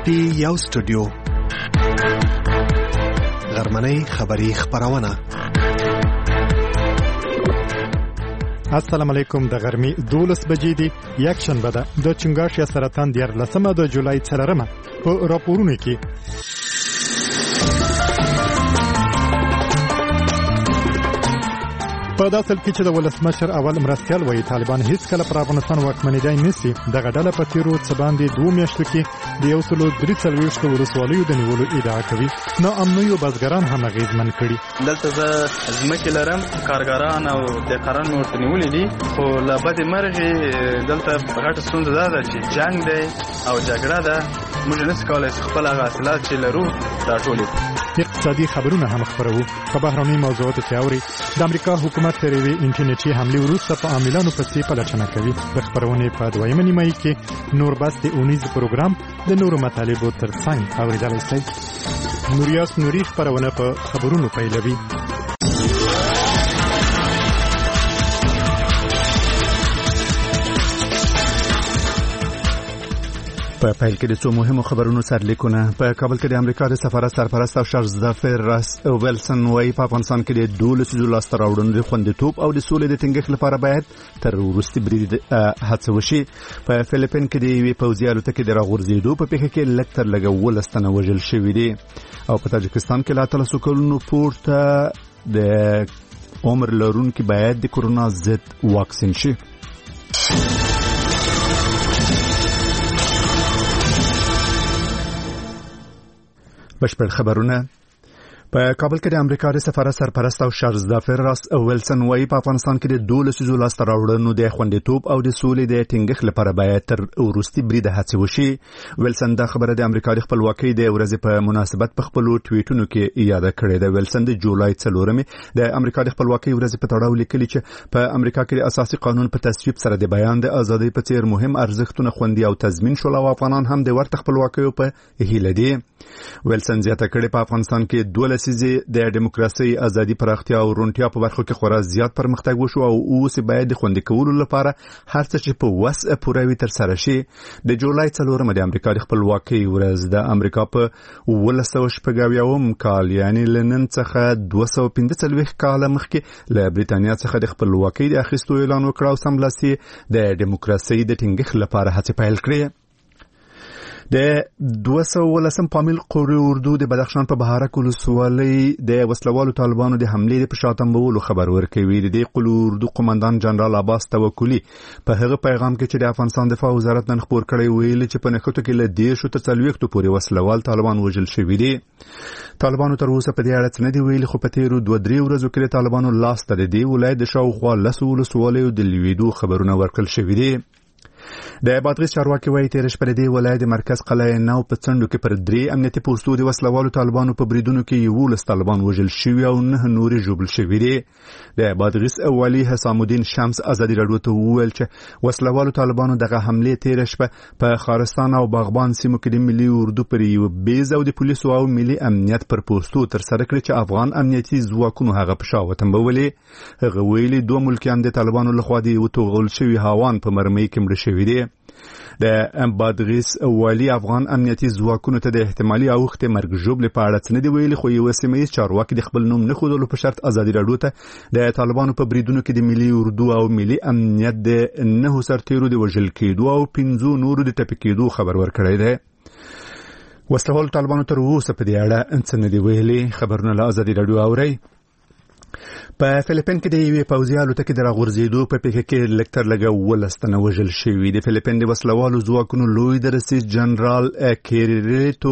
دی یو سټوډیو غرمنۍ خبری خبرونه. السلام علیکم. د غرمې 12 بجې دی. یک شنبه ده. د چنګاښ یا سرطان 14 د جولای 4 په راپورونه کې په داسې کې چې د ولسمشر اول مرستیال وایي طالبان هیڅ کله پر افغانستان واکمنېدای نشي. دغه ډله په تیرو څه باندې 2 میاشتو کې د 143 ولسوالیو د نیولو ادعا کوي. نو امنیو بازګران هم اغېزمن کړي. دلته زه ځمکې لرم، کارګران او دهقانان مې ورته نیولي دي، خو له بدې مرغې دلته غټه ستونزه دا ده چې جنګ دی او جګړه ده. موږ نشو کولی چې خپل هغه حاصلات چې لرو راټول کړو. اقتصادي خبرونه هم خبرو. په بهرني موضوعاتو کې اوري د امریکا حکومت تروي انټرنیټي حمله وروسته په عاملانو پسې پلټنه کوي. د خبرونه په دویمه نیمه کې نور بس د اونیز پروګرام د نورو مطالبو ترڅنګ اوریدلای شئ. نوریاس نوري خبرونه په خبرونو پیلوي. په پیل کې د څو مهمو خبرونو سرلیکونه. په کابل کې د امریکا د سفارت سرپرست او شارزدافر راس ویلسن وايي په افغانستان کې د 12 لاسته راوړنو د خوندیتوب او د سولې د ټینګښت لپاره باید تر وروستي برید هڅه وشي. په فلیپین کې د یوې پوځي الوتکې د راغورځېدو په پیښه کې لږ تر لږه 12 تنه وژل شوي دي. او په تاجکستان کې لا 300 کلونو پورته د عمر لرونکي باید د کورونا ضد واکسین شي. بشپړ خبرونه. په کابل کې د امریکا د سفارت سرپرست او شارزدافر راس ویلسن وايي په افغانستان کې د 12 لاسته راوړنو د خوندیتوب او د سولې د ټینګښت لپاره باید تر وروستي برید هڅه وشي. ویلسن دا خبره د امریکا د خپلواکۍ د ورځې په مناسبت په خپل ټویټونو کې یاد کړې ده. ویلسن د جولای 4 د امریکا د خپلواکۍ ورځې په تړاو لیکلي چې په امریکا کې د اساسي قانون په تصویب سره د بیان د ازادۍ په څیر مهم ارزښتونه خوندي او تضمین شول او افغانان هم د ورته خپلواکۍ په هیله دي. ویلسن زیاته کړې په افغانستان کې 12 د دیموکراسي، ازادي، پراختیا او رونټیا په برخو کې خورا زیات پرمختګ وشو او اوس باید د خوندي کولو لپاره هر څه چې په وسه پوره وي تر سره شي. د جولای 4 د امریکا د خپلواکۍ ورځ د امریکا په 1940 کال یعنی لنن څخه 245 کال مخکې له بریتانیا څخه د خپلواکۍ د اخیستو اعلان وکړ او سملاسي د دیموکراسي د ټینګښت لپاره هڅې پیل کړې. د 213 پامیل قوري اردو د بدخشان په بهارک ولسوالۍ د وسلوالو طالبانو د حملې په شاتمبولو خبر ورکوي. د قوري اردو قومندان جنرال عباس توکلی په هغه پیغام کې چې د افغانستان دفاع وزارت نن خبر کړی ویل چې په نخښتو کې له 10 تر 40 پورې وسلوال طالبان وژل شوي دي. طالبانو تر اوسه په دې اړه څه نه دی ویلي، خو په تیرو 2-3 ورځو کې طالبانو لاس ته د ولایت د شاوخوا 10 ولسوالیو د لیدو خبرونه ورکړل شوي دي. د بادغیس چارواکي وایي تیر شپه د ولایت مرکز قلعه نو په څنډو کې پر 3 امنیتي پوسټو د وسلوالو طالبانو په بریدونو کې 11 طالبان وژل شوي او 9 نورې ژوبل شوي دي. د بادغیس والی حسام الدین شمس ازادي راډیو ته وویل چې وسلوالو طالبانو دغه حمله تیر شپه په خارستان او باغبان سیمو کې د ملي اردو پر یو بیز او د پولیسو او ملي امنیت پر پوسټو تر سره کړی چې افغان امنیتي ځواکونو هغه په شا وتمبولې. هغه ویلي 2 ملکیان د طالبانو لخوا د وټوغل شوي هاوان په مرمۍ کې مړ شوي دي. د بادغیس والی افغان امنیتي ځواکونو ته د احتمالي اوښتې مرګ ژوبلې په اړه څه نه دی ویلي، خو یو سیمه‌ییز چارواکي د خپل نوم نه ښودلو په شرط ازادي راډیو ته د طالبانو په بریدونو کې د ملي اردو او ملي امنیت د 9 سرتیرو د وژل کېدو او 5 نورو د ټپي کېدو خبر ورکړی دی. وسلوال طالبانو تر اوسه په دې اړه څه نه دی ویلي. خبرونه له ازادي راډیو اورئ. په فلیپین کې د یوې پوځي الوتکې د راغورځېدو په پیښه کې لږ تر لږه 12 تنه وژل شوي. د فلیپین د وسلوالو ځواکونو لوی درسي جنرال کیریټو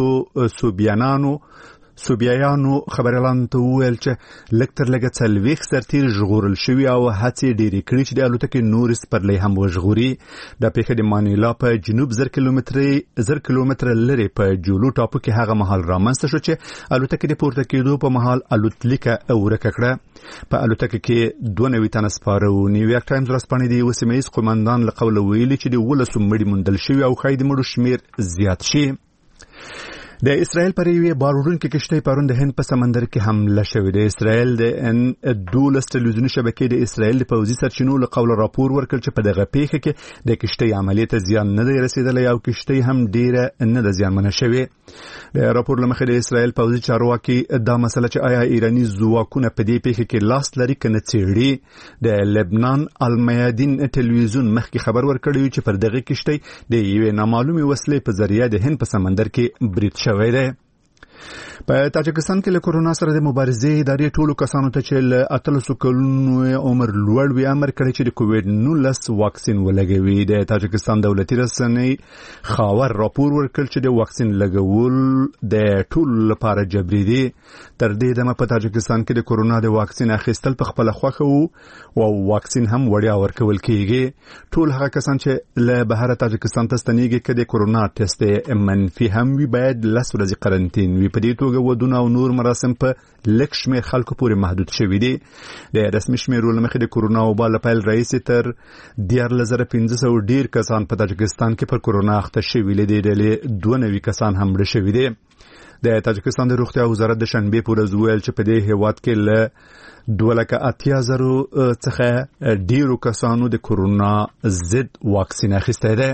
سوبیایانو خبريالانو ته وویل چې لږ تر لږه 40 سرتیر ژغورل شوي او هڅې ډېرې کړې چې د الوتکې نور سپرلۍ هم وژغوري. دا پیښه د مانیلا په جنوب 10 کیلومتره لرې په جولو ټاپو کې هغه مهال رامنځته شو چې الوتکې د پورته کېدو په مهال الوتلیکه ورکه کړه. په الوتکه کې 92 تنه سپاره وو. نیویارک ټایمز ورځپاڼې د یو سیمه‌ییز قومندان له قوله ویلي چې د 12 مړي موندل شوي او ښایي د مړو شمیر زیات شي. د اسرائیل پر یوې باروړونکې کشتۍ پرون د هند په سمندر کې حمله شوې ده. اسرائیل د ان-12 تلویزیوني شبکې د اسرائیل د پوځي سرچینو له قوله راپور ورکړ چې په دغه پیښه کې د کشتۍ عملیې ته زیان نه دی رسیدلی او کشتۍ هم ډیره نه ده زیانمنه شوې. د راپور له مخې د اسرائیل پوځي چارواکي دا مسله چې آیا ایراني ځواکونه په دې پیښه کې لاس لري که نه څېړي. د لبنان المیادین تلویزیون مخکې خبر ورکړی چې پر دغه کشتۍ د یوې نامعلومې وسلې په ذریعه د هند په سمندر کې برید شوی دی. په تاجکستان کې له کورونا سره د مبارزې ادارې ټولو کسانو ته چې له 18 کلونو عمر لوړ وي امر کړی چې د کووډ-19 واکسین ولګوي. د تاجکستان دولتي رسنۍ خاور راپور ورکړ چې د واکسین لګول د ټولو لپاره جبري دي. تر دې دمه په تاجکستان کې د کورونا د واکسین اخیستل په خپل خوښه وو او واکسین هم وړیا ورکول کیږي. ټول هغه کسان چې له بهر تاجکستان ته ستنېږي چې د کورونا ټیسټ منفي هم وي باید 10 ورځې قرنطین وي. په دې توګه ودونه او نور مراسم په لږ شمېر خلکو پورې محدود شوي دي. د رسمي شمېرو له مخې د کورونا وبا له پیل راهیسې تر 14500 ډېر کسان په تاجکستان کې پر کورونا اخته شوي. له دې ډلې 92 کسان هم مړه شوي دي. د تاجکستان د روغتیا وزارت د شنبې په ورځ ویل چې په دې هیواد کې له 280,000 څخه ډېرو کسانو د کورونا ضد واکسین اخیستی دی.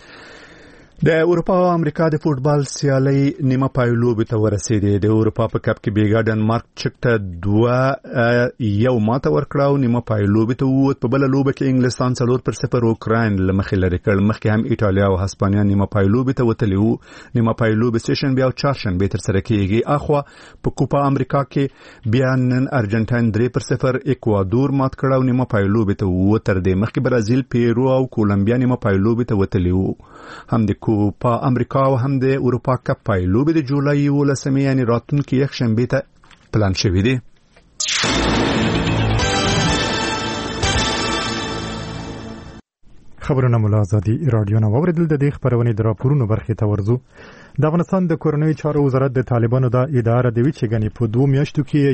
د اروپا او امریکا د فوټبال سیالۍ نیمه پای لوبې ته ورسېدې. د اروپا په کپ کې بیګا ډنمارک چک ته 2-1 ماته ورکړه او نیمه پای لوبې ته ووت. په بله لوبه کې انګلستان 4-0 اوکراین له مخې لرې کړ. مخکې هم ایټالیا او هسپانیا نیمه پای لوبې ته وتلي وو. نیمه پای لوبې سهشنبه او چهارشنبه ترسره کېږي. اخوا په کوپا امریکا کې بیا نن ارجنټاین 3-0 اکوادور مات کړ او نیمه پای لوبې ته ووت. تر دې مخکې برازیل پیرو او کولمبیا نیمه پای لوبې ته وتلي وو. هم د کوپا امریکا او هم د اروپا کپ پای لوبې د جولای 11 یعنی راتلونکي یکشنبه ته پلان شوې دي. خبرونه مولا آزادي رادیو نو اوریدل. د دې خبرونې د راپورونو برخې ته ورځو. د افغانستان د کورنۍ چارو وزارت د طالبانو د اداره د ویچ غني په 2 میاشتو کې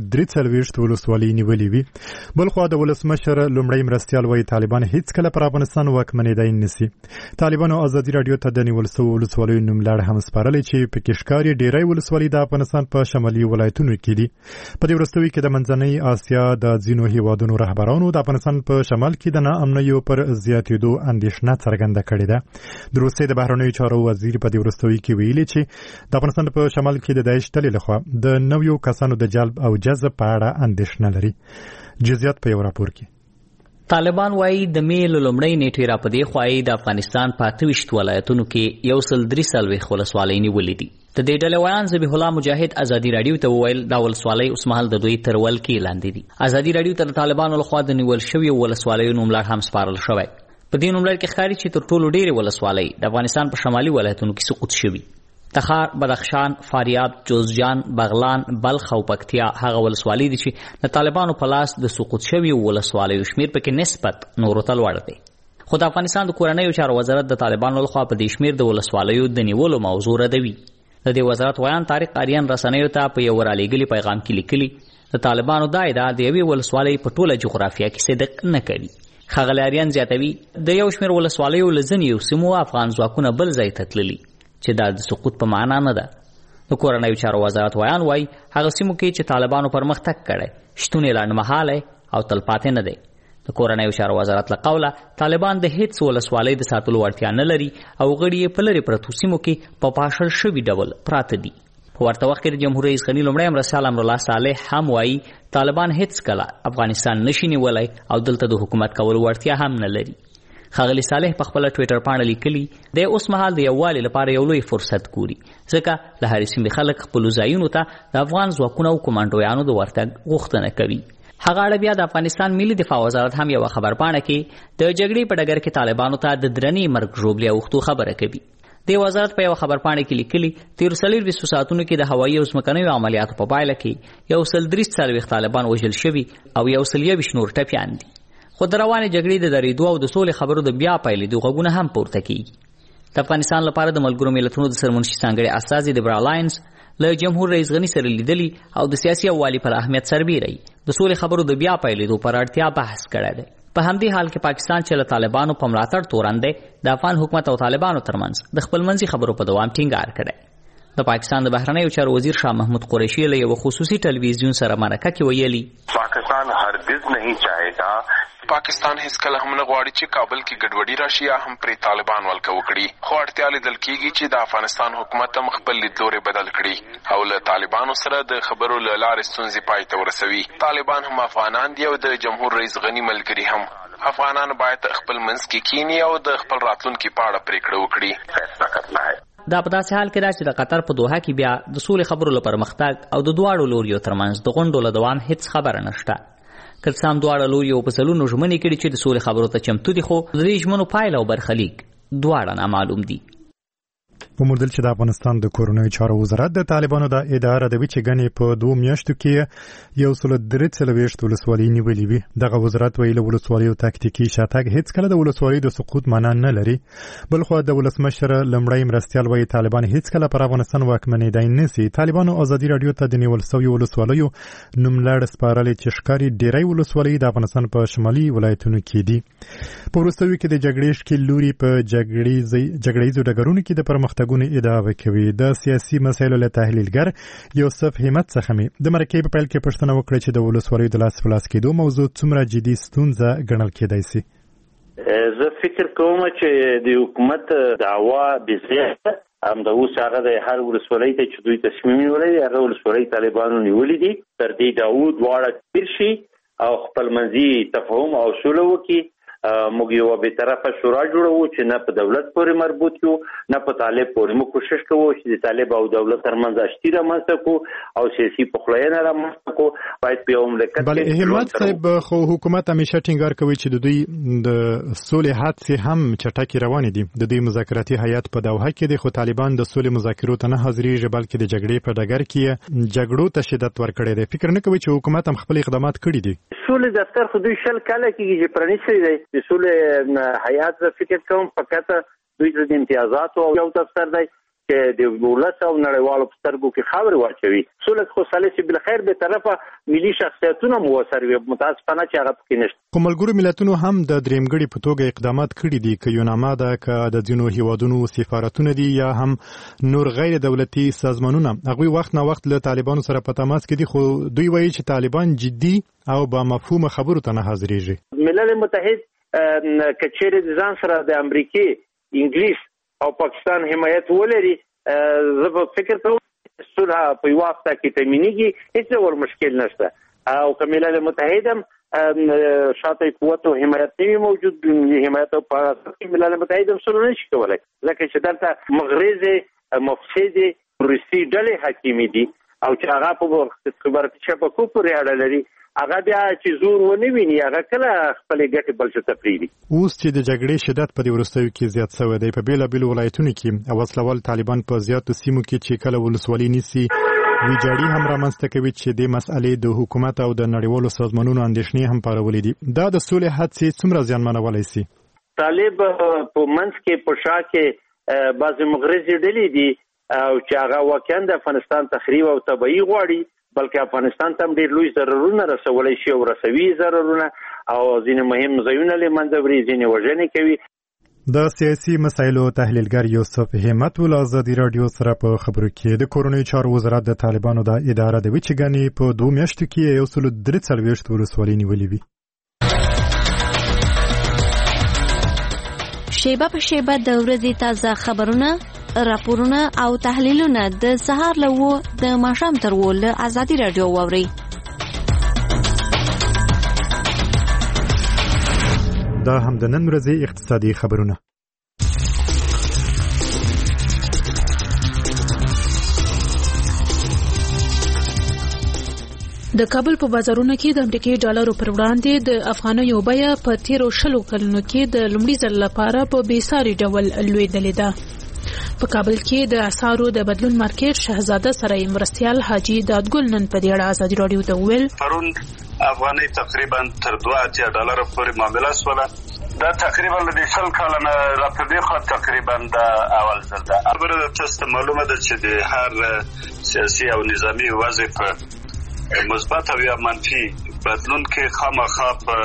143 ولسوالۍ نیولې وي. بل خو د ولسمشر لومړی مرستيال وایي طالبان هیڅ کله پر افغانستان واکمنېدای نشي. طالبانو آزادي رادیو ته د نیول شویو ولسوالۍ نوم لاړ هم سپارلې چې په کشکاري ډیری ولسوالۍ د افغانستان په شمالي ولایتونو کې دي. په دې ورستوي کې د منځنۍ اسیا د ځینو هیوادونو رهبرانو د افغانستان په شمال کې د ناامنیو پر زیاتېدو اندېښنه څرګنده کړې ده. د روسیې د بهرنیو چارو وزیر په دې ورستوي کې ویلي چې د افغانستان په شمال کې د داعش ډلې لخوا د نویو کسانو د جلب او جذب په اړه اندېښنه لري. جزئیات په یو راپور کې. طالبان وايي د میل لومړی نیټې را پدې خوایي د افغانستان په 28 ولایتونو کې 143 ولسوالۍ نیولې دي. د دې ډلې ویان ذبیح الله مجاهد آزادي رادیو ته وویل دا ولسوالۍ اوس مهال د دوی ترول کې لاندې دي. آزادي رادیو ته د طالبانو لخوا د نیول شویو ولسوالیو نوم لاړ هم سپارل شوی. په دې نوم لړ کې ښکاري چې تر ټولو ډېرې ولسوالۍ د افغانستان په شمالي ولایتونو کې سقوط شوي. تخار، بدخشان، فاریاب، جوزجان، بغلان، بلخ او پکتیا هغه ولسوالۍ دي چې د طالبانو په لاس د سقوط شویو ولسوالیو شمیر پکې نسبت نورو ته لوړ دی. خو د افغانستان د کورنیو چارو وزارت د طالبانو لخوا په دې شمیر د ولسوالیو د نیولو موضوع ردوي. د دې وزارت ویان طارق آریان رسنیو ته په یو رالیږلي پیغام کې لیکلي د طالبانو دا ادعا د یوې ولسوالۍ په ټوله جغرافیه کې صدق نه کوي. ښاغلی آریان زیاتوي د یو شمیر ولسوالیو له ځینو سیمو افغان ځواکونه بل ځای ته تللي چې دا د سقوط په معنا نه ده. د کورنیو چارو وزارت ویان وایي هغه سیمو کې چې طالبانو پرمختګ کړی شتون یې لنډمهالی او تلپاتې نه دی. د کورنیو چارو وزارت له قوله طالبان د هیڅ ولسوالۍ د ساتلو وړتیا نه لري او غړي یې په لرې پرتو سیمو کې په پاشل شوي ډول پراته دي. په ورته وخت کې د جمهور رئیس غني لومړی مرستیال امرالله صالح هم وایي طالبان هیڅ کله افغانستان نشي نیولی او دلته د حکومت کولو وړتیا هم نه لري. ښاغلي صالح په خپله ټویټر پاڼه لیکلي دی اوس مهال د یووالي لپاره یو لوی فرصت ګوري ځکه له هرې سیمې خلک خپلو ځایونو ته د افغان ځواکونو او کمانډویانو د ورتګ غوښتنه کوي. هغه اړه بیا د افغانستان ملي دفاع وزارت هم یوه خبرپاڼه کې د جګړې په ډګر کې طالبانو ته د درنې مرګ ژوبلې اوښتو خبره کوي. د وزارت په یوه خبرپاڼه کې لیکلي تېرو 24 ساعتونو کې د هوایي او ځمکنیو عملیاتو په پایله کې 143 طالبان وژل شوي او 121 نور ټپیان دي. خو د روانې جګړې د درېدو او د سولې خبرو د بیا پیلېدو غږونه هم پورته کېږي. د افغانستان لپاره د ملګرو ملتونو د سرمنشي ځانګړي استازي دیبرا لاینز له جمهور رئیس غني سره لیدلي او د سیاسي یووالي پر اهمیت سربیري د سولې خبرو د بیا پیلېدو پر اړتیا بحث کړی دی. په همدې حال کې پاکستان چې له طالبانو په ملاتړ تورن دی د افغان حکومت او طالبانو ترمنځ د خپلمنځي خبرو په دوام ټینګار کړی. د پاکستان د بهرنیو چارو وزیر شاه محمود قریشی له یو خصوصي ټلویزیون سره مرکه کې ویلي پاکستان هرگز نہیں چاہے گا پاکستان هیڅ کله هم نه غواړي چې کابل کې ګډوډي راشي یا هم پرې طالبان ولکه وکړي خو اړتیا لیدل کېږي چې د افغانستان حکومت هم خپل لیدلوري بدل کړي او له طالبانو سره د خبرو له لارې ستونزې پای ته ورسوي طالبان هم افغانان دي او د جمهور رئیس غنی ملګري هم افغانان باید خپل منځ کې کینی او د خپل راتلونکي په اړه پریکړه وکړي فیصله کرنا ہے دا په داسې حال کې ده چې د قطر په دوحه کې بیا د سولې خبرو لپاره پرمختګ او د دواړو لوریو ترمنځ د غونډو له دوام هیڅ خبره نشته که څه هم دواړه لوریو په سلونو ژمنې کړي چې د سولې خبرو ته چمتو دي خو د دې ژمنو پایله او برخلیک دواړه نامعلوم دي وموندل چې د افغانستان د کورنیو چارو وزارت د طالبانو د اداره ردوي چې ګنې په 2 میاشتو کې 143 ولسوالۍ نیولې وي دغه وزارت ویلي ولسوالیو تاکتیکي شاتګ هیڅ کله د ولسوالۍ د سقوط معنا نه لري بل خو د ولسمشر لمړی مرستيال وایي طالبان هیڅ کله پر افغانستان واکمنېدای نه سي طالبانو ازادي رادیو ته د نیول سوي ولسوالیو نوملړ سپارلې چې ښکاری ډیری ولسوالۍ د افغانستان په شمالي ولایتونو کې دي په وروستیو کې د جګړې شکل لوري په جګړیزو ډګرونو کې د پرمختګ ادعا کوي د سیاسي مسایلو له تحلیلګر یوسف همت څخه د مرکې په پیل کې پوښتنه وکړه چې د ولسوالیو د لاس په لاس کېدو موضوع څومره جدي ستونزه ګڼل کېدای شي زه فکر کوم چې د حکومت دعوا بزیاده هم د اوس هغه د هر ولسوالۍ ته چې دوی تصمیم نیولې هغه ولسوالۍ طالبانو نیولې دي تر دې داود واړه تیر شي او خپل منځي تفاهم او سوله وکړي موږ یو به طرفه شورا جوړو چې نه په دولت پورې مربوط یو نه په طالب پورې موږ کوشش کوو چې د طالب او دولت ترمنځ اشتي رامنځته کو او سیاسي پخلاینه رامنځته کو باید په مملکت بلې همت صاحب خو حکومت همیشه ټینګار کوي چې د دوی د سولې هڅې هم چټکې روانې دي د دوی مذاکراتي هیئت په دوحه کې دي خو طالبان د سولې مذاکرو ته نه حاضرېږي بلکې د جګړې په ډګر کې جګړو ته شدت ورکړی دی فکر نه کوي چې حکومت هم خپل اقدامات کړي دي سولې دفتر خو دوی شل کاله کېږي چې پرانیستی دی د سولې هیئت زه فکر کوم فقط دوی د امتیازاتو او یو دفتر دی چې د ولس او نړیوالو په سترګو کې خاورې واچوي سولې خو سالسي بالخير به طرفه ملي شخصیتونه موثر وي متاسفانه چې هغه پکې نشته کوم ملګرو ملتونو هم د درېمګړي په توګه اقدامات کړي دي که یوناما ده که د ځینو هیوادونو سفارتونه دي یا هم نور غیر دولتي سازمانونه هغوی وخت نه وخت له طالبانو سره په تماس کې دي خو دوی وایي چې طالبان جدي او با مفهوم خبرو ته نه حاضرېږي ملل متحد کچېرې د ځان سره د امریکای انګلیس او پاکستان حمایت ولري زه فکر کوم صلح په یو وخت کې تامینېږي هیڅ ډول مشکل نشته او ملل متحد هم شاته قوت او حمایت نه موجود حمایت په ملل متحد هم صلح نشي کولای لکه چې دلته مغرض مفسد روسي ډلې حاکمې دي او چې هغه په خبرتي شبکو پورې اړه لري هغه بیا چې زور ونه ویني هغه کله خپل ګټې بل څه تفریدي اوس چې د جګړې شدت په دې وروستیو کې زیات شوی دی په بیلابیلو ولایتونو کې او وسلوال طالبان په زیاتو سیمو کې چې کله ولسوالۍ نیسي ویجاړي هم رامنځته کوي چې د مسئلې د حکومت او د نړیوالو سازمانونو اندېښنې هم پارولې دي دا د سولې هڅې څومره زیانمنولی شي طالب په منځ کې په شا کې بعضې مغرضې ډلې دي او چې هغه واقعا د افغانستان تخریب او تباهي غواړي بلکې افغانستان ته ډېر لوی ضررونه رسولی شي او رسوي ضررونه او ځینې مهم ځایونه له منځه وړي ځینې وژنې کوي د سیاسي مسایلو تحلیلګر یوسف همت ول ازادي رادیو سره په خبرو کې د کورنیو چارو وزارت د طالبانو د اداره د وچ غني په 2 میاشتو کې 143 ولسوالۍ نیولې وي شیبه په شیبه د ورځې تازه خبرونه راپورونه او تحلیلونه د سهار له د ماښام تر ول ازادي رادیو واوري دا هم د نن ورځې اقتصادي خبرونه د کابل په بازارونو کې د امریکایي ډالرو پر وړاندې د افغانیو بیه په 13 کلونو کې د لومړي ځل لپاره په بیساري ډول لوړېدلې ده په کابل کې د اسعارو د بدلون مارکیټ شهزاده سره مرستيال حاجی دادګل نن په دې اړه ازادي رادیو ته ویل پرون افغاني تقریبا تر 2 ډالر پورې معامله شوه دا تقریبا د 10 کلونو راپدې خو تقریبا د اول ځل ده خبره تاسو معلومه ده چې د هر سیاسي او نظامی وضع په مثبت او یا منفي بدلون کې خامخا په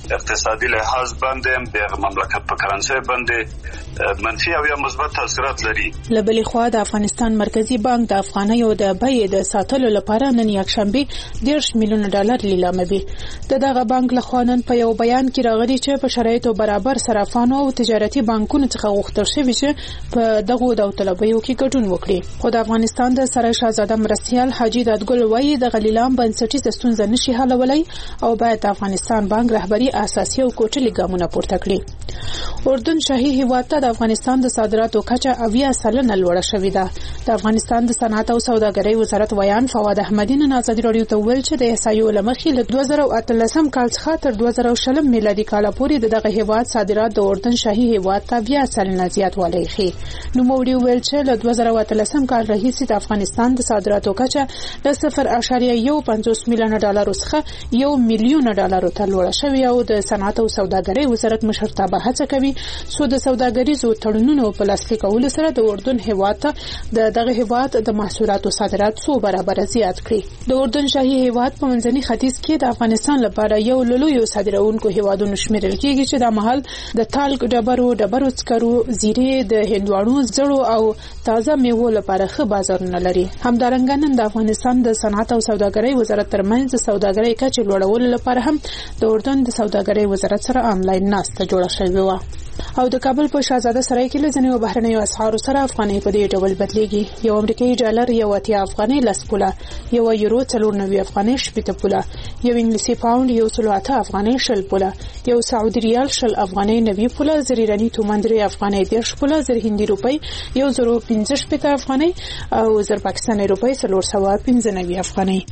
اقتصادي لحاظ باندې د مملکت په کرنسي باندې منفي او یا مثبت تاثیرات لري. لبلې خوا د افغانستان مرکزی بانک د افغانیو د بیې د ساتلو لپاره نن یکشنبه $10 میلیونه لیلاموي. دغه بانک له خوا نن په یو بیان کې راغلي چې په شرایطو برابر صرافانو او تجارتي بانکونو څخه غوښتل شوی چې په دغه داوطلبیو کې ګډون وکړي. خو د افغانستان د سره شاهزاده مرستیال حاجی دادګل وایي د غلیلام بنسټیزه ستونزه نشي حلولای او باید افغانستان بانک رهبری اساسي او کوټلي ګامونه پورته کړي. اردن شاهي هیواد ته د افغانستان د صادراتو کچه 80% لوړه شوې ده. د افغانستان د صنعت او سوداګرۍ وزارت ویان فواد احمدی نن ازادي راډیو ته ویل چې د احصایو لمخې له 2013 کال څخه تر 2020 میلادي کال پورې دغه هیواد صادرات د اردن شاهي هیواد ته 80% زیاتوالی ښیي. نو موږ ویل چې له 2013 کال راهیسې د افغانستان د صادراتو کچه د $0.15 میلیونه څخه $1 میلیون ته لوړه شوې او د صنعت او سوداګرۍ وزارت مشرتابه هڅه کوي چې د سوداګریزو تړونونو په لاسلیک کولو سره د اردن هیواد ته دغه هیواد د محصولاتو صادرات 100 برابر زیات کړي. د اردن شاهي هیواد په منځني ختیځ کې د افغانستان لپاره یو لوی صادرونکو هیوادونو شمیرل کېږي چې د محل د تالک ډبرو سکرو زیرې د هندواڼو زړو او تازه میوو لپاره ښه بازارونه لري. همدارنګه نن د افغانستان د صنعت او سوداګرۍ وزارت ترمنځ د سوداګرۍ کچې لوړولو لپاره هم د اردن د سوداګرۍ وزارت سره آنلاین ناسته جوړه شوې و. او د کابل په شاهزاده سرای کې له ځینو بهرنیو اسعارو سره افغانۍ په دې ډول بدلېږي. یو امریکایي ډالر یو اتیا افغانۍ 10 پوله، یو یورو 490 افغانۍ 8 پوله، یو انګلیسي پاوند یو 8 افغانۍ 10 پوله، یو سعودي ریال 10 افغانۍ 90 پوله، زر ایرانی تومان 3 افغانۍ 10 پوله، زر هندي روپۍ یو 0.15 افغانۍ او زر پاکستاني روپۍ 495 افغانۍ.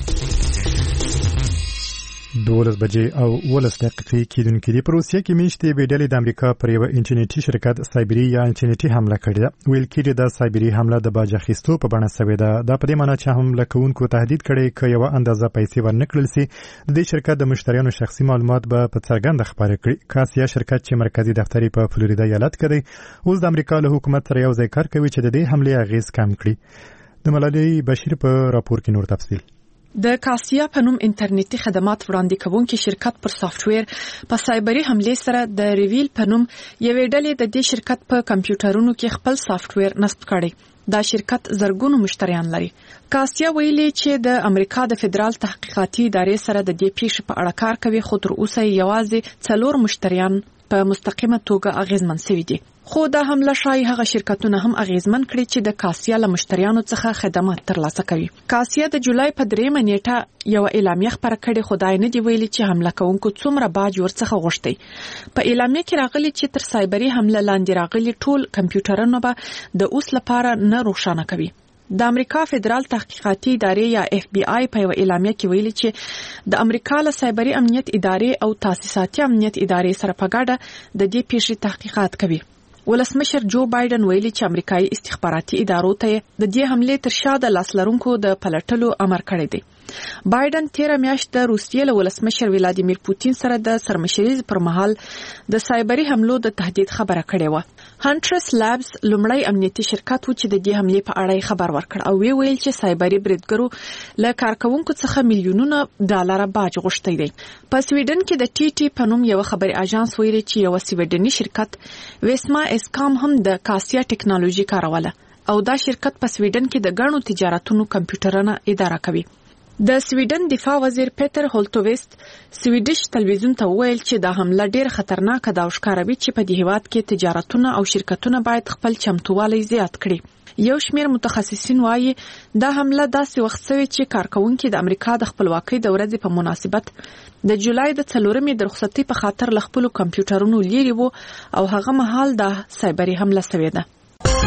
12 بجې او 12 دقیقې کېدونکې دي. په روسیه کې میاشتې به ډلې د امریکا پر یو انټرنیټي شرکت سایبری یا انټرنیټي حمله کړې ده. ویل کېږي د سایبری حمله د باج اخیستو په بڼه شوې ده. دا په دې معنی چې حمله کوونکو تهدید کړي چې یو اندازه پیسې ورنکړل شي د دې شرکت د مشتریانو شخصي معلومات به په څرګنده خبره کړي. کاسیا شرکت چې مرکزی دفتر په فلوریدا ایالت کې دی اوس د امریکا له حکومت سره یو ځای کار کوي چې د دې حمله اغیز کم کړي. د ملالۍ بشیر په راپور کې نور تفصیل. د کاسیا په نوم انټرنیټي خدمات وړاندې کوونکي شرکت پر سافټویر په سایبری حمله سره د ریویل په نوم یوې ډلې د دې شرکت په کمپیوټرونو کې خپل سافټویر نصب کړی. دا شرکت زرګونو مشتریان لري. کاسیا ویلي چې د امریکا د فدرال تحقیقاتي ادارې سره د دې پیښې په اړه کار کوي، خو تر اوسه یوازې 4 مشتریان په مستقیمه توګه اغیزمن شوي دي. خو دا حمله شای هغه شرکتونه هم اغیزمن کړي چې د کاسیا له مشتریانو څخه خدمات ترلاسه کوي. کاسیا د جولای په 3 نیټه یو اعلامیه خبره کړې، خدای نه دی ویلي چې حمله کوونکو څومره باج ورڅخه غوښتي. په اعلامیه کې راغلي چې تر سایبری حمله لاندې راغلي ټول کمپیوټرونه به د اوس لپاره نه روښانه کوي. د امریکا فدرال تحقیقاتي ادارې یا اف بی آی په یو اعلامیه کې ویلي چې د امریکا له سایبری امنیت ادارې او تاسیساتي امنیت ادارې سره په ګډه د دې پیښې تحقیقات کوي. ولسمشر جو بایدن ویلي چې امریکایي استخباراتي ادارو ته د دې حمله تر شا د لاسلرونکو د پلټلو امر کړی دی. بایدن 13 میاشت د روسیې له ولسمشر ولادیمیر پوتین سره د سرمشریز پر مهال د سایبری حملو د تهدید خبره کړې و. هانټرس لابز لومړی امنیتي شرکت و چې د دې حملې په اړه خبر ورکړ او ویل چې سایبری بریدګرو له کارکونکو څخه میلیونونه ډالر باج غوښتي دي. په سویډن کې د ټي ټي په نوم یو خبري اژانس ویلي چې یو سویډني شرکت ویسما اسکام هم د کاسیا ټیکنالوژي کاروله او دا شرکت په سویډن کې د ګڼو تجارتونو کمپیوټرونه اداره کوي. د سویډن دفاع وزیر پیټر هولټویست سویډیش تلویزیون ته ویل چې دا حمله ډېر خطرناک ده او ښکاروي چې په دې هیواد کې تجارتونه او شرکتونه باید خپل چمتووالی زیات کړي. یو شمیر متخصصین وایي دا حمله داسې وخت شوې چې کارکونکي د امریکا د خپلواکۍ د ورځې په مناسبت د جولای د 4مې د رخصتۍ په خاطر له خپلو کمپیوټرونو لرې وو او هغه مهال دا سایبری حمله شوې ده.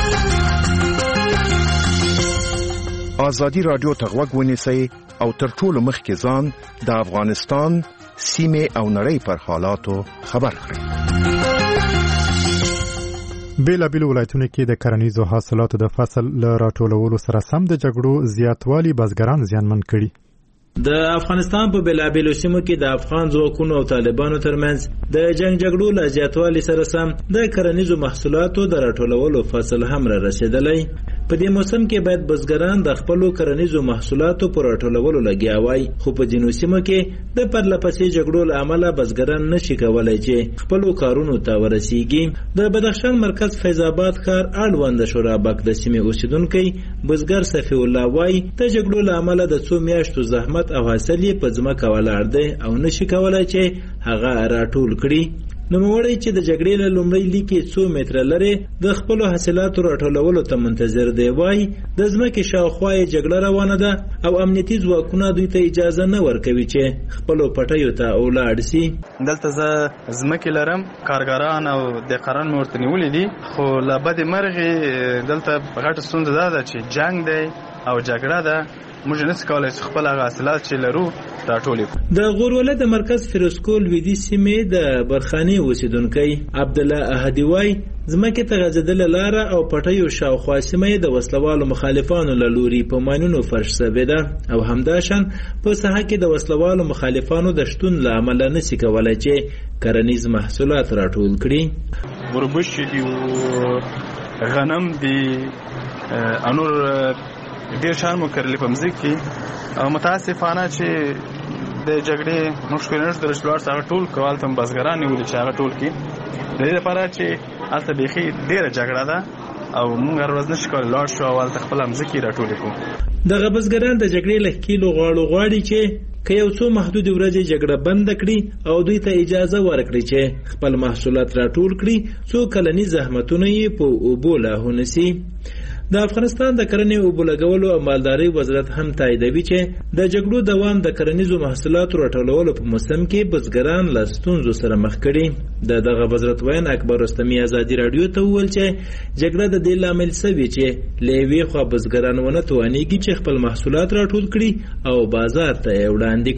ازادي رادیو ته غوږ ونیسئ او تر ټولو مخکې ځان د افغانستان سیمې او نړۍ پر حالاتو خبر کړئ. بیلابیل ولایتونو کې د کرنیزو حاصلاتو د فصل له راټولولو سره سم د جګړو زیاتوالی بزګران زیانمن کړي. د افغانستان په بیلابیلو سیمو کې د افغان ځواکونو او طالبانو ترمنځ د جګړو له زیاتوالي سره سم د کرنیزو محصولاتو د راټولولو فصل هم را رسیدلی. په دې موسم کې باید بزګران د خپلو کرنیزو محصولاتو پر راټولولو لګیا وای، خو په ځینو سیمو کې د پرلپسې جګړو له امله بزګران نشي کولای چې خپلو کارونو ته ورسیږي. د بدخشان مرکز فیض آباد ښار اړوند شورابک د سیمې اوسیدونکی بزګر صفی الله وای د جګړو له امله د څو میاشتو زحمت او حاصل یې په ځمکه ولاړ دی او نشي کولای چې هغه راټول کړي. نوموړی چې د جګړې له لومړۍ لیکې 100 متره لرې د خپلو حاصلاتو راټولولو ته منتظر دی، وایي د ځمکې شاوخوا یې جګړه روانه ده او امنیتي ځواکونه دوی ته اجازه نه ورکوي چې خپلو پټیو ته ولاړ سي. دلته زه ځمکې لرم، کارګران او دهقانان مې ورته نیولي دي، خو له بدې مرغې دلته غټه ستونزه دا ده چې جنګ دی او جګړه ده، موږ نشو کولای چې خپل هغه حاصلات چې لرو راټول کړو. د غورولې د مرکز فیروزکول ویدي سیمې د برخاني اوسیدونکی عبد الله احدی وای ځمکې ته غځېدلې لاره او پټیو شاوخوا سیمه د وسلوالو مخالفانو له لوري په ماینونو فرش شوې ده او همداشان په ساحه کې د وسلوالو مخالفانو د شتون له امله نشي کولای چې کرنیز محصولات راټول کړي. وربشې دي، غنم دي، انور ډیر شان مو کرلې په مځکه کې او متاسفانه چې د جګړې مشکلات د رسولار سره ټول کول تم بزګران نیول چې هغه ټول کې د دې لپاره چې البته بيخي ډیره جګړه ده او موږ هر ورځ نشو کولای لاړ شو او البته خپل مځکه راټول کړو. د بزګران د جګړې له کیلو غواړي چې که یو څو محدود ورځې جګړه بند کړي او دوی ته اجازه ورکړي چې خپل محصولات راټول کړي، څو کلنی زحمتونه یې په اوبو لاهونه سي. د افغانستان د کرنې او بلګولو او مالداري وزارت هم تاییدوي چې د جګړو دوام د کرنیزو محصولاتو راټولولو په موسم کې بزګران له ستونزو سره مخ کړي. دغه وزارت وین اکبر رستمی ازادي رادیو ته وویل چې جګړه د دې لامل شوی چې له یوې خوا بزګران ونه توانېږي چې خپل محصولات راټول کړي او بازار ته یې وړاندې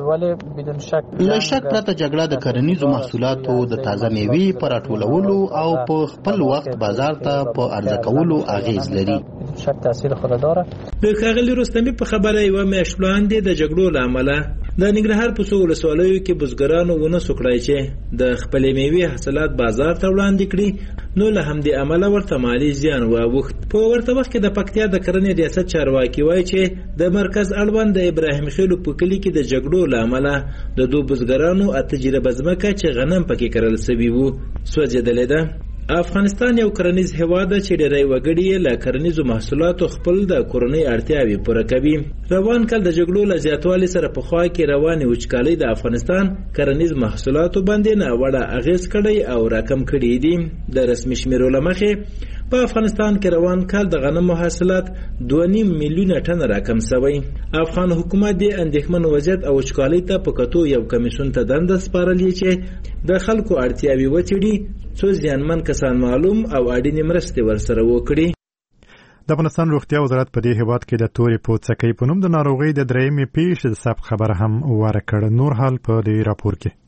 کړي. له شک پرته جګړه د کرنیزو محصولاتو د تازه میوې په راټولولو او په خپل وخت بازار ته په عرضه کولو اغیز لري. شک تاثیر خود داره. د ښاغلي رستمی په خبره یو میاشت وړاندې د جګړو له امله د ننګرهار په څو ولسوالیو کې بزګرانو ونه سوکړای چې د خپلې میوې حاصلات بازار ته وړاندې کړي، نو له همدې امله ورته مالي زیان واوښت. په ورته وخت کې د پکتیا د کرنې ریاست چارواکي وایي چې د مرکز اړوند د ابراهیم خیلو په کلي کې د جګړو له امله د دوه بزګرانو تجربه ځمکه چې غنم پکې کرل شوي وو سوځېدلې ده. افغانستان یو کرنیز هیواد چې ډېری وګړي له کرنیزو محصولاتو خپل د کورنۍ اړتیاوې پوره کوي. روان کال د جګړو له زیاتوالي سره په خوا کې روانې وچکالۍ د افغانستان کرنیز محصولاتو باندې ناوړه اغیز کړی او راکم کړي دي. د رسمي شمیرو له مخې په افغانستان کې روان کال د غنمو حاصلات 2.5 میلیونه ټن راکم شوی. افغان حکومت د اندېښمن وضعیت او وچکالۍ ته په کتو یو کمیسیون ته دنده سپارلې چې د خلکو اړتیاوې وڅېړي، څو زیانمن کسان معلوم او اړینې مرستې ورسره وکړي. د افغانستان روغتیا وزارت په دې هیواد کې د تورې پوڅکۍ په نوم د ناروغۍ د درېیمې پیښې د ثبت خبره هم ورکړه. نور حال په دې راپور کې.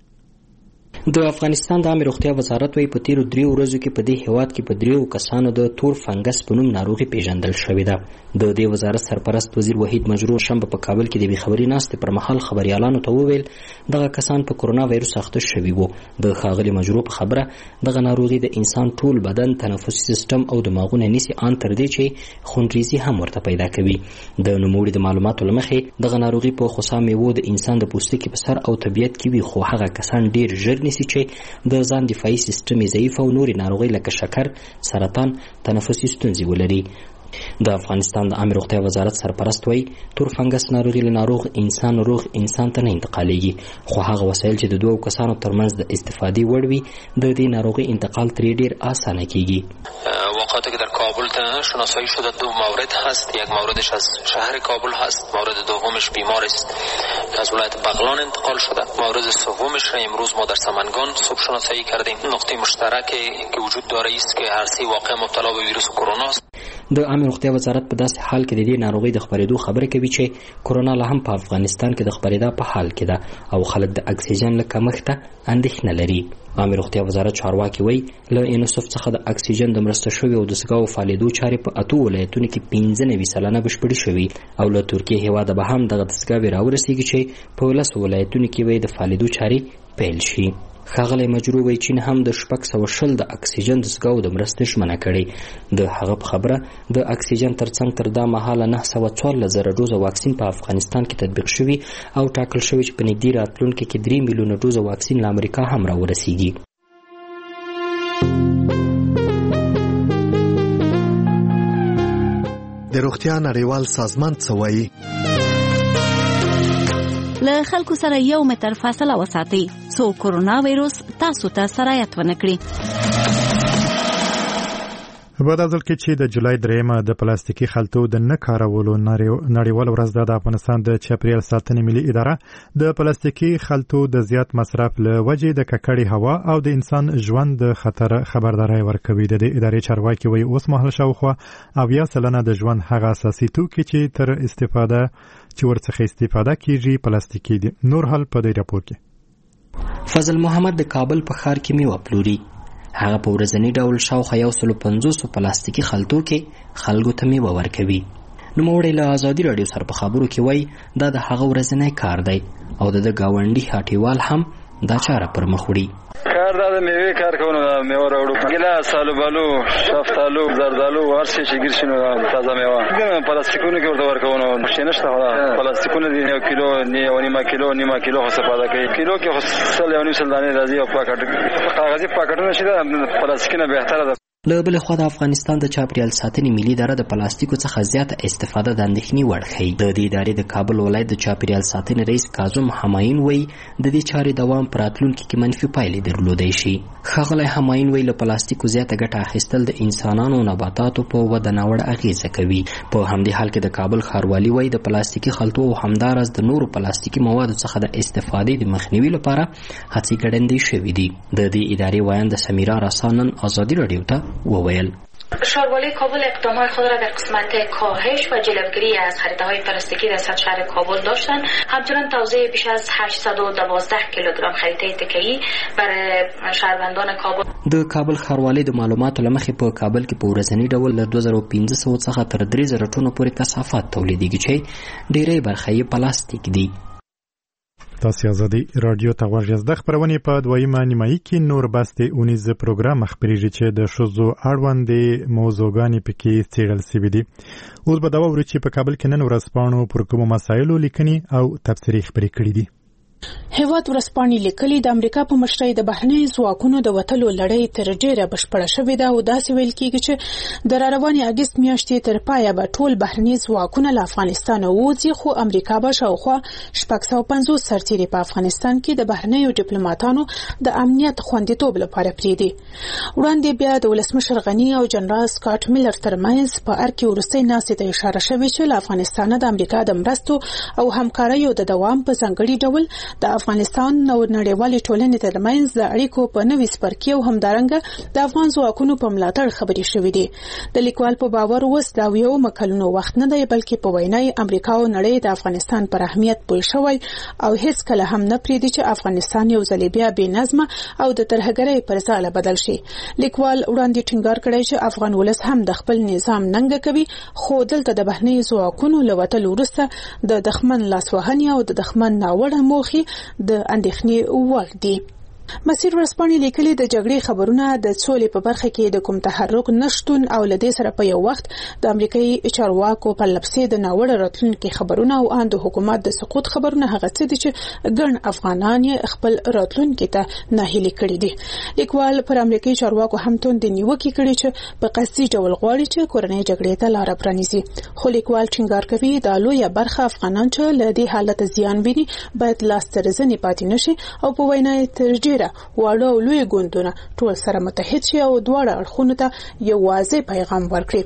د افغانستان د عامه روغتیا وزارت وايي په تیرو 3 ورځو کې په دې هیواد کې په 3 کسانو د تور فنګس په نوم ناروغي پیژندل شوې ده. د دې وزارت سرپرست وزیر وحید مجروح شنبه په کابل کې د خبري ناستې پر مهال خبريالانو ته وویل دغه کسان په کورونا وایروس اخته شوي وو. د ښاغلي مجروح په خبره دغه ناروغي د انسان ټول بدن، تنفسي سیستم او دماغونه نیسي، ان تر دې چې خونریزي هم ورته پیدا کوي. د نوموړي د معلوماتو لمخې دغه ناروغي په خصوصا میوو د انسان د پوستکي په سر او طبيعت کې وي، خو هغه کسان ډیر ژر نیسي چې د ځان دفاعي سیستم ضعیف او نوري ناروغي لکه شکر، سرطان، تنفسي ستونزې ولري. د افغانستان د عامه روغتیا وزارت سرپرست وایي تور فنګس ناروغي له ناروغ انسان ته نه انتقالېږي، خو هغه وسایل چې د 2 کسانو ترمنځ د استفادې وړ وي د دې ناروغي انتقال ترې ډیر آسانه کیږي. واقعاتی که در کابل شناسایی شده 2 مورد هست. یک موردش از شهر کابل هست، مورد دومش بیمار است که از ولایت بغلان انتقال شده. مورد سومش را امروز ما در سمنگان صبح شناسایی کردیم. نقطه مشترکی که وجود داره است که هر 3 واقع مبتلا به ویروس کرونا است. د عامه روغتیا وزارت په داسې حال کې د دې ناروغي د خبرېدو خبره کوي چې کرونا لا هم په افغانستان کې د خبرېدا په حال کې ده او خلک د اکسیجن له کمښته اندېښنه لري. عامه روغتیا وزارت چارواکي وایي له انوسف څخه د اکسیجن د مرسته شوي او د سګاو فعالیدو چارې په 8 ولایتونو کې 95% بشپړې شوي او له ترکیې هیواده به هم دغه دستګاوې راورسیږي چې په 10 ولایتونو کې به د فعالیدو چارې پیل شي. ښاغلی مجروح وایي چین هم د 620 د اکسیجن دستګاو د مرستې ژمنه کړې. د هغه په خبره د اکسیجن ترڅنګ تر دا مهاله 914,000 ډوزه واکسین په افغانستان کې تطبیق شوي او ټاکل شوي چې په نږدې راتلونکي کې 3 میلیونه ډوزه واکسین له امریکا هم راورسیږي. د روغتیا نړیوال سازمان څه وایي؟ له خلکو سره 1 متر فاصله وساتئ څو کورونا وایروس تاسو ته سرایت ونه کړي. په دا ځل کې چې د جولای 3 د پلاستیکي خلطو د نه کارولو نړیوال ورځ ده، د افغانستان د چاپیریال ساتنې ملي اداره د پلاستیکي خلطو د زیات مصرف له وجې د ککړې هوا او د انسان ژوند د خطر خبرداري ورکوي. د دې ادارې چارواکي وایي اوس مهال شاوخوا 80% د ژوند هغه اساسي توکي چې تر استفاده کیږي پلاستیکي دي. نور حال په دې راپور کې. فضل محمد د کابل په ښار کې میوه پلوري. هغه په ورځنی ډول شاوخوا 150 پلاستیکي خلطو کې خلکو ته میوه ورکوي. نوموړی له ازادي راډیو سره په خبرو کې وایي دا د هغه ورځنی کار دی او د ګاونډي هټیوال هم دا چاره پر مخ وړي. کار دا د میوې کار کوو، د میوه راوړو، ګیلاس، آلوبالو، شفتالو، زردالو، هر څه چې ګیر شي نو تازه میوه پلاستیکونو کې ورته ورکوو. نو شي نشته، پلاستیکونه دي 1 کیلو، 1.5 کیلو، 0.5 کیلو خو استفاده کوي. کیلو کې خو 1.5 دانې راځي او کاغذي پاکټونه شي، د پلاستیکونه بهتره ده. له بل خوا د افغانستان د چاپیریال ساتنې ملي اداره د پلاستیکو څخه زیاته استفاده د اندېښنې وړ ښیي. د دې ادارې د کابل ولایت د چاپیریال ساتنې رئیس کاظم همایون وایي د دې چارې دوام په راتلونکي کې منفي پایلې درلودی شي. ښاغلی همایون وایي له پلاستیکو زیاته ګټه اخیستل د انسانانو او نباتاتو په وده ناوړه اغیزه کوي. په همدې حال کې د کابل ښاروالي وایي د پلاستیکي خلطو او همداراز د نورو پلاستیکي موادو څخه د استفادې د مخنیوي لپاره هڅې ګړندۍ شوې دي. د دې ادارې وایند سمیرا رسانن ازادي راډیو ته وویل شهروالی کابل اقدامات خود را در قسمت کاهش و جلوگیری از خریدهای پلاستیکی در سطح شهر کابل داشتند. همچنین توزیع بیش از 812 کیلوگرم خریدهای تکه‌ای برای شهروندان کابل. د کابل ښاروالۍ د معلوماتو له مخې په کابل کې په ورځنی ډول له 2500 څخه تر 3000 ټنو پورې کثافات تولیدېږي چې ډېری برخه یې پلاستیک دي. تاسو ازادي رادیو ته غوږ د خبرونې په دویمه نیمایي کې نور بسته اونیز پروګرام خبرېږي چې د شوزو اړوند موضوعګانې پکې څېړل شوي دي. اوس به دا وورو چې په کابل کې نن ورځپاڼو پر کومو مسایلو لیکنې او تبصرې خبرې کړې دي. هیواد ورځپاڼې لیکلي د امریکا په مشرۍ د بهرنۍ ځواکونو د وتلو لړۍ تر ډیره بشپړه شوې ده او داسې ویل کېږي چې د راروانې اګست میاشتې تر پایه به ټول بهرنۍ ځواکونه له افغانستان ووځي، خو امریکا به شاوخوا 650 سرتیري په افغانستان کې د بهرنیو ډیپلوماټانو د امنیت خوندیتوب لپاره پرېږدي. وړاندې بیا د ولسمشر غني او جنرال سکاټ میلر ترمنځ په ارګ کې وروستۍ ناستې ته اشاره شوې چې له افغانستان د امریکا د مرستو او همکاریو د دوام په ځانګړي ډول د افغانستان او نړیوالې ټولنې ترمنځ د اړیکو په نوي څپرکي او همدارنګه د افغان ځواکونو په ملاتړ خبرې شوې دي. د لیکوال په باور اوس دا یو مکلونو وخت نه دی، بلکې په وینا امریکا او نړۍ د افغانستان پر اهمیت پوه شوی او هیڅ کله هم نه پریږدي چې افغانستان یو ځل بیا بې نظمه او د ترهګرۍ پر ځاله بدل شي. لیکوال وړاندې ټینګار کړی چې افغان ولس هم د خپل نظام ننګه کوي، خو دلته د بهرنۍ ځواکونو له وتلو وروسته د دښمن لاسوهنې او د دښمن ناوړه موخې د اندېښنې وړ دي. مسیر ورځپاڼې لیکلي د جګړې خبرونه د سولې په برخه کې د کوم تحرک نشټون او لدې سره په یو وخت د امریکایي چارواکو په لپسې د ناوړه راتلونکي خبرونه او ان د حکومت د سقوط خبرونه هغه څه دي چې ګڼ افغانان خپل راتلونکي ته ناهیلي کړي دي. لیکوال پر امریکایي چارواکو هم توند نیوکې کړي چې په قصدي ډول غواړي چې کورنۍ جګړې ته لار پرانیزي، خو لیکوال ټینګار کوي دا لویه برخه افغانان چې له دې حالت زیان ویني باید لاس تر زنې پاتې نشي او په وینا تر واړه او لوی ګوندونه ټول سره متحد شي او دواړه اړخونو ته یو واضح پیغام ورکړي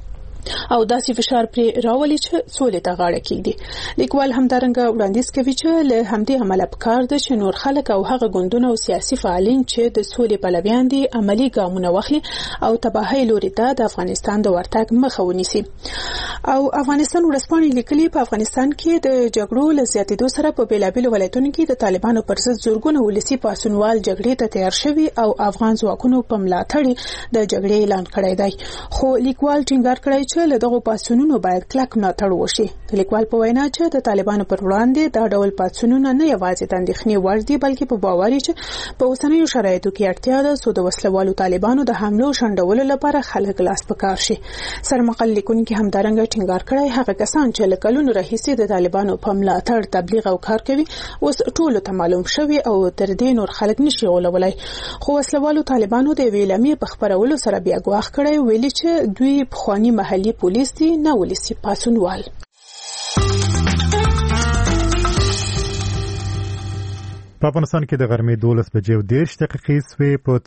او داسې فشار پر راولي چې سولې ته غاړه کېږدي. لیکوال همدارنګه وړاندیز کوي چې له همدې عمله پکار ده چې نور خلک او هغه ګوندونه او سیاسي فعالین چې د سولې پلویان دي عملی ګامونه واخلي او تباهۍ لوري ته د افغانستان د ورتګ مخه ونیسي. او افغانستان ورځپاڼې لیکلي په افغانستان کې د جګړو له زیاتېدو سره په بیلابیلو ولایتونو کې د طالبانو پر ضد زورګونه ولسي پاڅونوال جګړې ته تیار شوي او افغان ځواکونو په ملاتړ د جګړې اعلان کړی دی. خو لیکوال ټینګار کړی چې چې له دغو پاڅونونو باید کلک ملاتړ وشي. د لیکوال په وینا چې د طالبانو پر وړاندې دا ډول پاڅونونه نه یوازې د اندېښنې وړ دي بلکې په باور چې په اوسنیو شرایطو کې اړتیا ده چې د وسلوالو طالبانو د حملو شنډولو لپاره خلک لاس په کار شي. سرمقل لیکونکي همدارنګه ټینګار کړی هغه کسان چې له کلونو راهیسې د طالبانو په ملاتړ تبلیغ او کار کوي اوس ټولو ته معلوم شوي او تر دې نور خلک نشي غولولی. خو وسلوالو طالبانو د یوې اعلامیې په خپرولو سره بیا ګواښ کړی ویلي چې دوی پخواني محلي پولیس دي نه ولسي پاڅونوال. په افغانستان کې د غرمې 12:30 سوې په